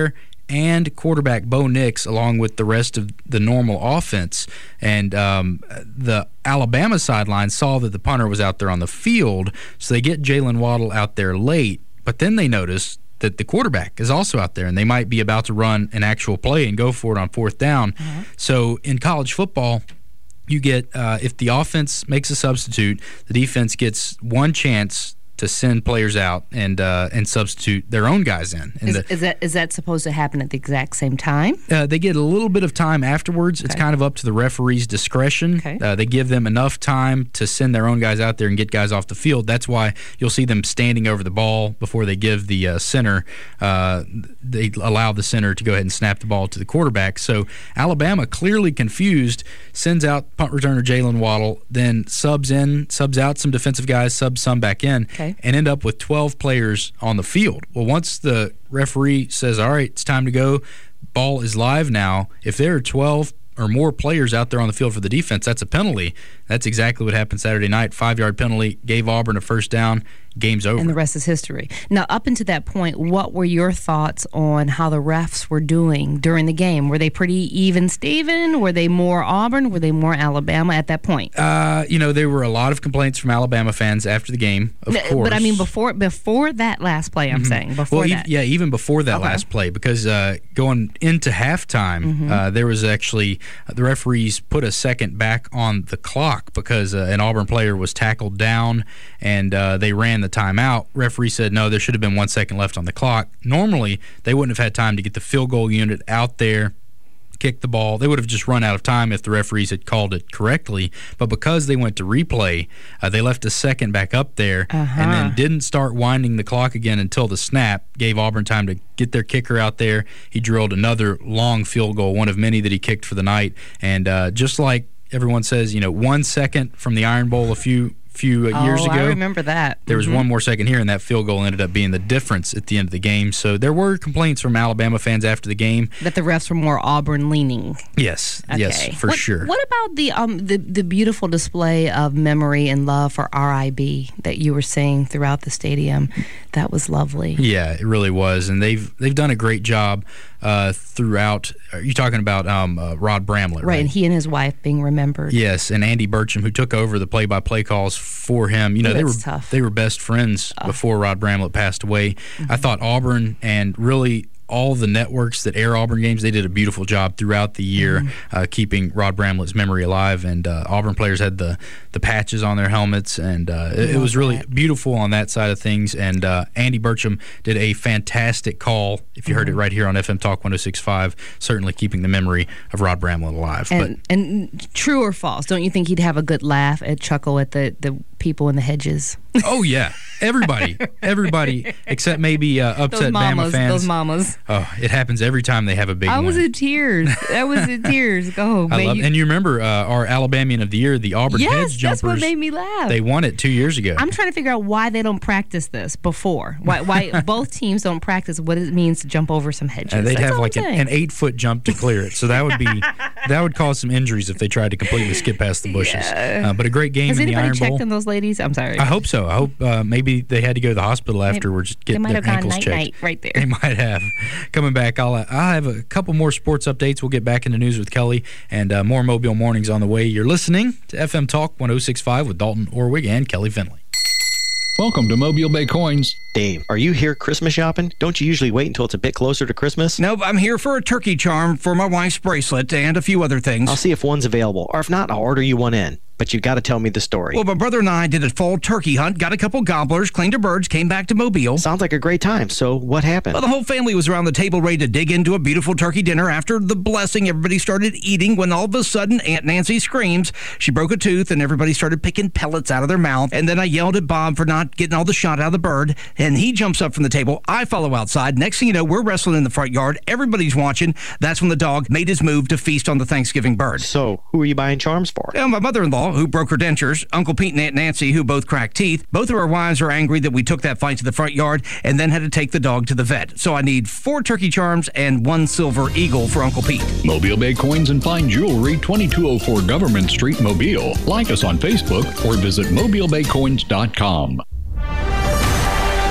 S2: and quarterback Bo Nix, along with the rest of the normal offense. And um, the Alabama sideline saw that the punter was out there on the field, so they get Jalen Waddle out there late. But then they notice that the quarterback is also out there, and they might be about to run an actual play and go for it on fourth down. Mm-hmm. So in college football, you get, uh, if the offense makes a substitute, the defense gets one chance to send players out and uh, and substitute their own guys in. And
S6: is,
S2: the,
S6: is that is that supposed to happen at the exact same time?
S2: Uh, they get a little bit of time afterwards. Okay. It's kind of up to the referee's discretion. Okay. Uh, they give them enough time to send their own guys out there and get guys off the field. That's why you'll see them standing over the ball before they give the uh, center. Uh, they allow the center to go ahead and snap the ball to the quarterback. So Alabama, clearly confused, sends out punt returner Jalen Waddle, then subs in, subs out some defensive guys, subs some back in. Okay. And end up with twelve players on the field. Well, once the referee says, all right, it's time to go, ball is live now, if there are twelve or more players out there on the field for the defense, that's a penalty. That's exactly what happened Saturday night. Five-yard penalty, gave Auburn a first down, game's over.
S6: And the rest is history. Now, up until that point, what were your thoughts on how the refs were doing during the game? Were they pretty even, Steven? Were they more Auburn? Were they more Alabama at that point?
S2: Uh, you know, there were a lot of complaints from Alabama fans after the game, of
S6: no,
S2: course.
S6: But, I mean, before before that last play, I'm mm-hmm. saying. Before
S2: well,
S6: that.
S2: E- yeah, even before that
S6: okay.
S2: last play, because uh, going into halftime, mm-hmm. uh, there was actually uh, the referees put a second back on the clock because uh, an Auburn player was tackled down, and uh, they ran the timeout. Referee said, no, there should have been one second left on the clock. Normally, they wouldn't have had time to get the field goal unit out there, kick the ball. They would have just run out of time if the referees had called it correctly. But because they went to replay, uh, they left a second back up there
S6: uh-huh.
S2: and then didn't start winding the clock again until the snap. Gave Auburn time to get their kicker out there. He drilled another long field goal, one of many that he kicked for the night. And uh, just like everyone says, you know, one second from the Iron Bowl a few few uh, years
S6: oh,
S2: ago.
S6: I remember that.
S2: There was
S6: mm-hmm.
S2: one more second here, and that field goal ended up being the difference at the end of the game. So there were complaints from Alabama fans after the game.
S6: That the refs were more Auburn-leaning.
S2: Yes,
S6: okay.
S2: yes, for
S6: what,
S2: sure.
S6: What about the um the, the beautiful display of memory and love for R I B that you were seeing throughout the stadium? That was lovely.
S2: Yeah, it really was, and they've they've done a great job uh, throughout. Are you talking about um, uh, Rod Bramlett, right?
S6: Right, and he and his wife being remembered.
S2: Yes, and Andy Burcham, who took over the play-by-play calls for him. You know,
S6: Ooh,
S2: they were
S6: tough.
S2: they were best friends oh. before Rod Bramlett passed away. Mm-hmm. I thought Auburn and really all the networks that air Auburn games, they did a beautiful job throughout the year mm-hmm. uh, keeping Rod Bramlett's memory alive. And uh, Auburn players had the, the patches on their helmets, and uh, it, it was really that. beautiful on that side of things. And uh, Andy Burcham did a fantastic call. If you mm-hmm. heard it right here on F M Talk one oh six point five, certainly keeping the memory of Rod Bramlett alive.
S6: And,
S2: but,
S6: and true or false, don't you think he'd have a good laugh and chuckle at the, the people in the hedges?
S2: Oh, yeah. Everybody. Everybody, except maybe uh, upset
S6: those mamas,
S2: Bama fans.
S6: Those mamas.
S2: Oh, it happens every time they have a big
S6: I
S2: win.
S6: was in tears. I was in tears. Go.
S2: I love,
S6: you...
S2: And you remember uh, our Alabamian of the Year, the Auburn
S6: yes,
S2: Hedge Jumpers.
S6: That's what made me laugh.
S2: They won it two years ago.
S6: I'm trying to figure out why they don't practice this before. Why why both teams don't practice what it means to jump over some hedges.
S2: Uh, they'd
S6: that's
S2: have like an, an eight-foot jump to clear it. So that would be that would cause some injuries if they tried to completely skip past the bushes.
S6: Yeah.
S2: Uh, but a great game
S6: Has
S2: in the Iron Bowl.
S6: Has anybody checked on those ladies? I'm sorry.
S2: I hope so. I hope uh, maybe they had to go to the hospital afterwards to get
S6: they
S2: their ankles checked.
S6: Night, right there.
S2: They might have. Coming back, I'll, I'll have a couple more sports updates. We'll get back into news with Kelly and uh, more Mobile Mornings on the way. You're listening to F M Talk one oh six point five with Dalton Orwig and Kelly Finley.
S15: Welcome to Mobile Bay Coins.
S4: Dave, are you here Christmas shopping? Don't you usually wait until it's a bit closer to Christmas?
S12: Nope, I'm here for a turkey charm for my wife's bracelet and a few other things.
S4: I'll see if one's available, or if not, I'll order you one in. But you got to tell me the story.
S12: Well, my brother and I did a fall turkey hunt, got a couple gobblers, cleaned our birds, came back to Mobile.
S4: Sounds like a great time. So what happened?
S12: Well, the whole family was around the table ready to dig into a beautiful turkey dinner. After the blessing, everybody started eating when all of a sudden Aunt Nancy screams. She broke a tooth and everybody started picking pellets out of their mouth. And then I yelled at Bob for not getting all the shot out of the bird. And he jumps up from the table. I follow outside. Next thing you know, we're wrestling in the front yard. Everybody's watching. That's when the dog made his move to feast on the Thanksgiving bird.
S4: So who are you buying charms for?
S12: Well, my mother-in-law, who broke her dentures, Uncle Pete and Aunt Nancy, who both cracked teeth. Both of our wives are angry that we took that fight to the front yard and then had to take the dog to the vet. So I need four turkey charms and one silver eagle for Uncle Pete.
S15: Mobile Bay Coins and Fine Jewelry, twenty-two oh four Government Street, Mobile. Like us on Facebook or visit mobile bay coins dot com.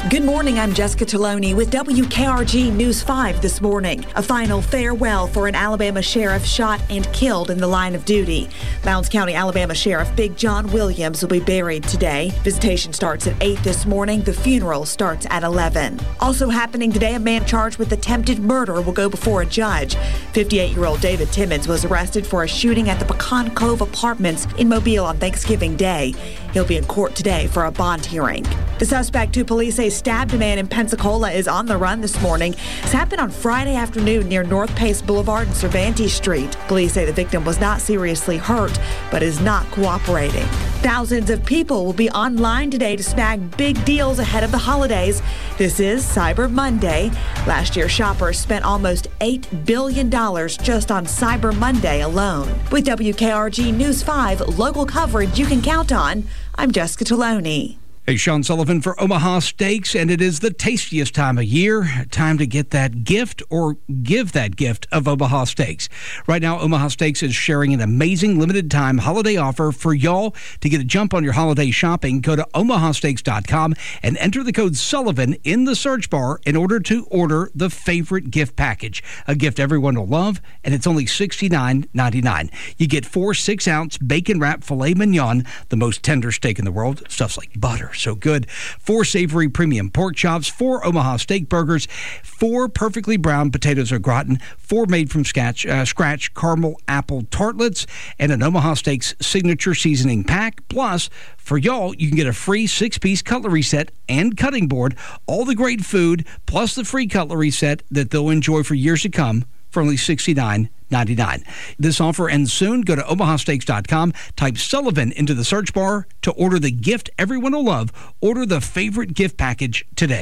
S9: Good morning, I'm Jessica Taloni with W K R G News five this morning. A final farewell for an Alabama sheriff shot and killed in the line of duty. Lowndes County, Alabama Sheriff Big John Williams will be buried today. Visitation starts at eight this morning. The funeral starts at eleven. Also happening today, a man charged with attempted murder will go before a judge. fifty-eight-year-old David Timmons was arrested for a shooting at the Pecan Cove Apartments in Mobile on Thanksgiving Day. He'll be in court today for a bond hearing. The suspect who police say stabbed a man in Pensacola is on the run this morning. This happened on Friday afternoon near North Pace Boulevard and Cervantes Street. Police say the victim was not seriously hurt, but is not cooperating. Thousands of people will be online today to snag big deals ahead of the holidays. This is Cyber Monday. Last year, shoppers spent almost eight billion dollars just on Cyber Monday alone. With W K R G News five, local coverage you can count on, I'm Jessica Taloni.
S12: Hey, Sean Sullivan for Omaha Steaks, and it is the tastiest time of year. Time to get that gift or give that gift of Omaha Steaks. Right now, Omaha Steaks is sharing an amazing limited time holiday offer for y'all. To get a jump on your holiday shopping, go to omaha steaks dot com and enter the code Sullivan in the search bar in order to order the favorite gift package. A gift everyone will love, and it's only sixty-nine ninety-nine. You get four six-ounce bacon-wrapped filet mignon, the most tender steak in the world. Stuff's like butter. So good. Four savory premium pork chops, four Omaha steak burgers, four perfectly browned potatoes au gratin, four made from scratch, uh, scratch caramel apple tartlets, and an Omaha Steaks signature seasoning pack. Plus, for y'all, you can get a free six-piece cutlery set and cutting board, all the great food, plus the free cutlery set that they'll enjoy for years to come for only sixty-nine ninety-nine. This offer ends soon. Go to omaha steaks dot com, type Sullivan into the search bar to order the gift everyone will love. Order the favorite gift package today.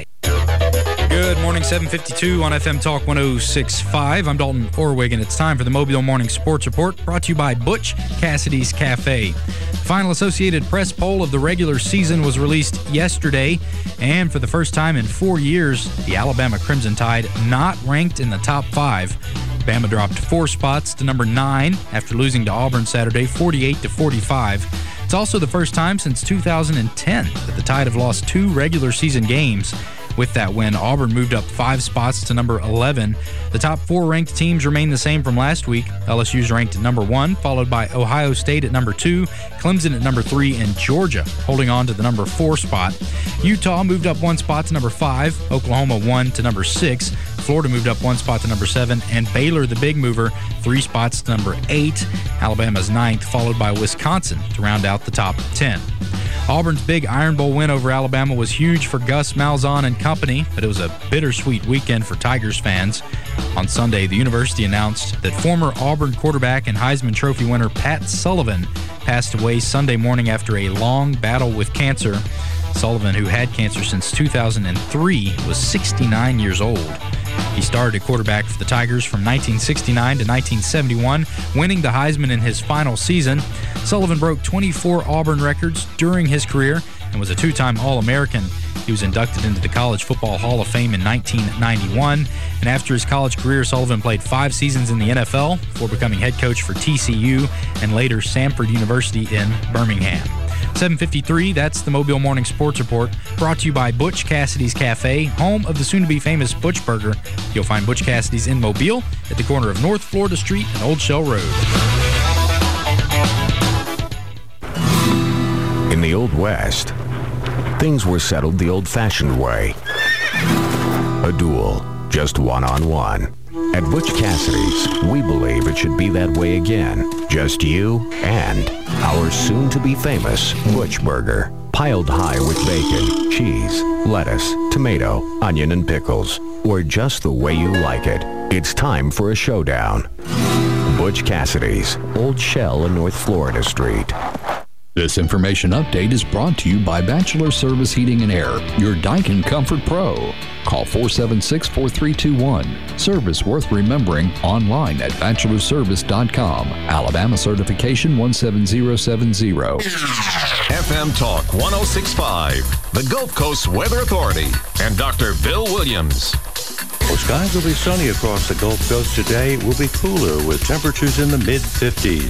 S2: Good morning, seven fifty-two on F M Talk one oh six point five. I'm Dalton Orwig, and it's time for the Mobile Morning Sports Report, brought to you by Butch Cassidy's Cafe. The final Associated Press poll of the regular season was released yesterday, and for the first time in four years, the Alabama Crimson Tide not ranked in the top five. Bama dropped four spots to number nine after losing to Auburn Saturday, forty-eight to forty-five. It's also the first time since two thousand ten that the Tide have lost two regular season games. With that win, Auburn moved up five spots to number eleven. The top four ranked teams remain the same from last week. L S U's ranked at number one, followed by Ohio State at number two, Clemson at number three, and Georgia holding on to the number four spot. Utah moved up one spot to number five, Oklahoma one to number six, Florida moved up one spot to number seven, and Baylor, the big mover, three spots to number eight. Alabama's ninth, followed by Wisconsin to round out the top ten. Auburn's big Iron Bowl win over Alabama was huge for Gus Malzahn and company, but it was a bittersweet weekend for Tigers fans. On Sunday, the university announced that former Auburn quarterback and Heisman Trophy winner Pat Sullivan passed away Sunday morning after a long battle with cancer. Sullivan, who had cancer since two thousand three, was sixty-nine years old. He started at quarterback for the Tigers from nineteen sixty-nine to nineteen seventy-one, winning the Heisman in his final season. Sullivan broke twenty-four Auburn records during his career and was a two-time All-American. He was inducted into the College Football Hall of Fame in nineteen ninety-one, and after his college career, Sullivan played five seasons in the N F L before becoming head coach for T C U and later Samford University in Birmingham. seven fifty-three, that's the Mobile Morning Sports Report, brought to you by Butch Cassidy's Cafe, home of the soon-to-be famous Butch Burger. You'll find Butch Cassidy's in Mobile at the corner of North Florida Street and Old Shell Road.
S13: In the Old West, things were settled the old-fashioned way. A duel, just one-on-one. At Butch Cassidy's, we believe it should be that way again. Just you and our soon-to-be famous Butch Burger. Piled high with bacon, cheese, lettuce, tomato, onion, and pickles. Or just the way you like it. It's time for a showdown. Butch Cassidy's, Old Shell and North Florida Street.
S15: This information update is brought to you by Bachelor Service Heating and Air, your Daikin Comfort Pro. Call four seven six, four three two one. Service worth remembering online at bachelor service dot com. Alabama certification one seven zero seven zero.
S1: F M Talk one oh six point five, the Gulf Coast Weather Authority, and Doctor Bill Williams.
S14: Well, skies will be sunny across the Gulf Coast today. It will be cooler with temperatures in the mid fifties.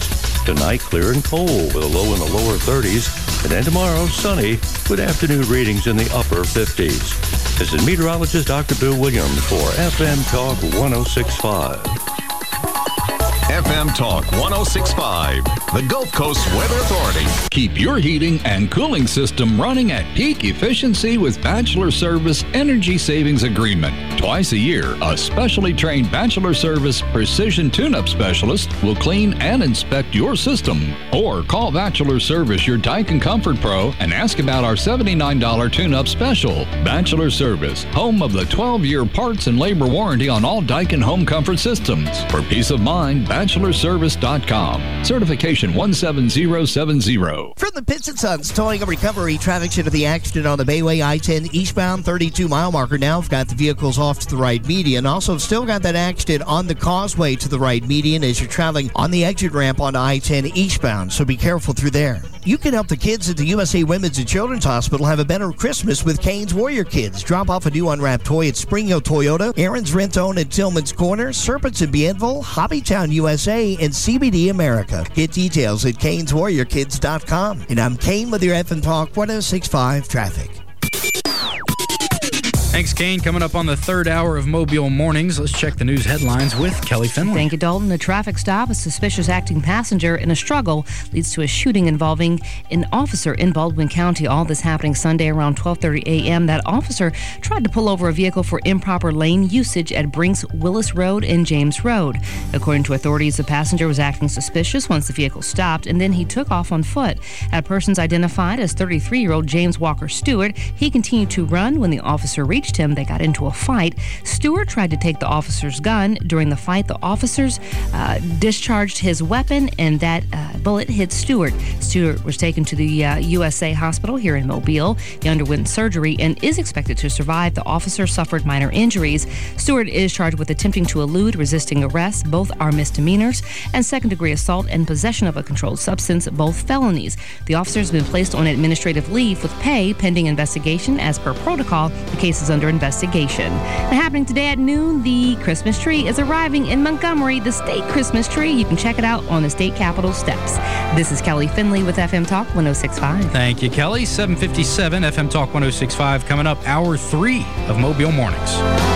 S14: Tonight, clear and cold with a low in the lower thirties. And then tomorrow, sunny with afternoon readings in the upper fifties. This is meteorologist Doctor Bill Williams for F M Talk one oh six point five.
S1: F M Talk one oh six point five, the Gulf Coast Weather Authority.
S15: Keep your heating and cooling system running at peak efficiency with Bachelor Service Energy Savings Agreement. Twice a year, a specially trained Bachelor Service Precision Tune-Up Specialist will clean and inspect your system. Or call Bachelor Service, your Daikin Comfort Pro, and ask about our seventy-nine dollars tune-up special. Bachelor Service, home of the twelve-year parts and labor warranty on all Daikin home comfort systems. For peace of mind, bachelor service dot com. Certification one seven zero seven zero.
S3: From the Pitts and Sons Towing and Recovery Traffic Center, the accident on the Bayway I ten eastbound thirty-two mile marker. Now we've got the vehicles off to the right median. Also, still got that accident on the causeway to the right median as you're traveling on the exit ramp on I ten eastbound. So be careful through there. You can help the kids at the U S A Women's and Children's Hospital have a better Christmas with Cane's Warrior Kids. Drop off a new unwrapped toy at Spring Hill Toyota, Aaron's Rent-Own at Tillman's Corner, Serpents in Bienville, Hobbytown U S A, and C B D America. Get details at canes warrior kids dot com. And I'm Kane with your F M Talk one oh six point five traffic.
S2: Thanks, Kane. Coming up on the third hour of Mobile Mornings, let's check the news headlines with Kelly Finley.
S6: Thank you, Dalton. A traffic stop, a suspicious acting passenger in a struggle leads to a shooting involving an officer in Baldwin County. All this happening Sunday around twelve thirty a.m. That officer tried to pull over a vehicle for improper lane usage at Brinks Willis Road and James Road. According to authorities, the passenger was acting suspicious once the vehicle stopped, and then he took off on foot. At persons identified as thirty-three-year-old James Walker Stewart, he continued to run. When the officer reached him, they got into a fight. Stewart tried to take the officer's gun. During the fight, the officers uh, discharged his weapon, and that uh, bullet hit Stewart. Stewart was taken to the uh, U S A hospital here in Mobile. He underwent surgery and is expected to survive. The officer suffered minor injuries. Stewart is charged with attempting to elude, resisting arrest. Both are misdemeanors, and second-degree assault and possession of a controlled substance, both felonies. The officer has been placed on administrative leave with pay pending investigation. As per protocol, the case is under investigation. And happening today at noon, the Christmas tree is arriving in Montgomery, the state Christmas tree. You can check it out on the state capitol steps. This is Kelly Finley with F M Talk one oh six point five.
S2: Thank you, Kelly. seven fifty-seven F M Talk one oh six point five coming up, hour three of Mobile Mornings.